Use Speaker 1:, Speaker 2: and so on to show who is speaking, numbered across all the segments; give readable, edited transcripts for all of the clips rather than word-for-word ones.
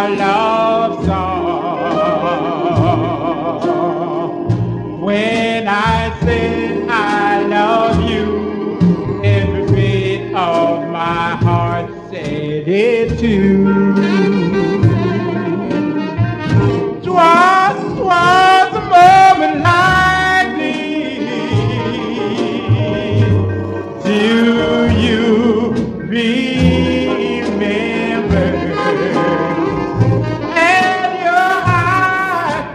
Speaker 1: our love song. When I said I love you, every beat of my heart said it too. Twas a moment like this. Do you remember? And your eyes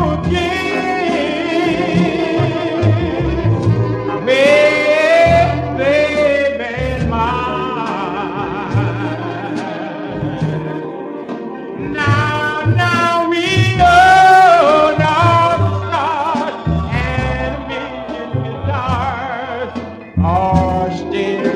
Speaker 1: looking with them in mine. Now we own all the stars and a million guitars are still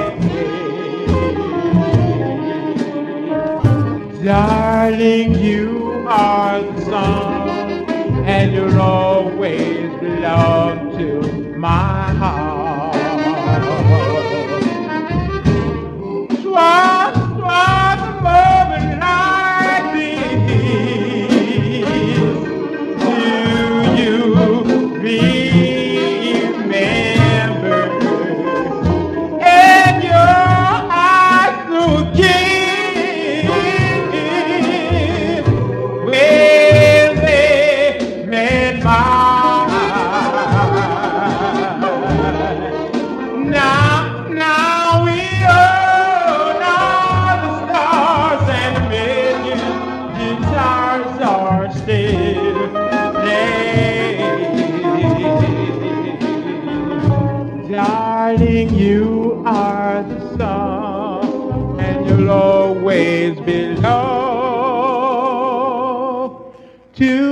Speaker 1: playing. Darling, you are the song, and you'll always belong to my heart. Twas a moment like this. Do you remember? And your eyes looking with them in mine. Now we own all the stars and a million guitars are still playing. Darling, you are the song, and you'll always belong to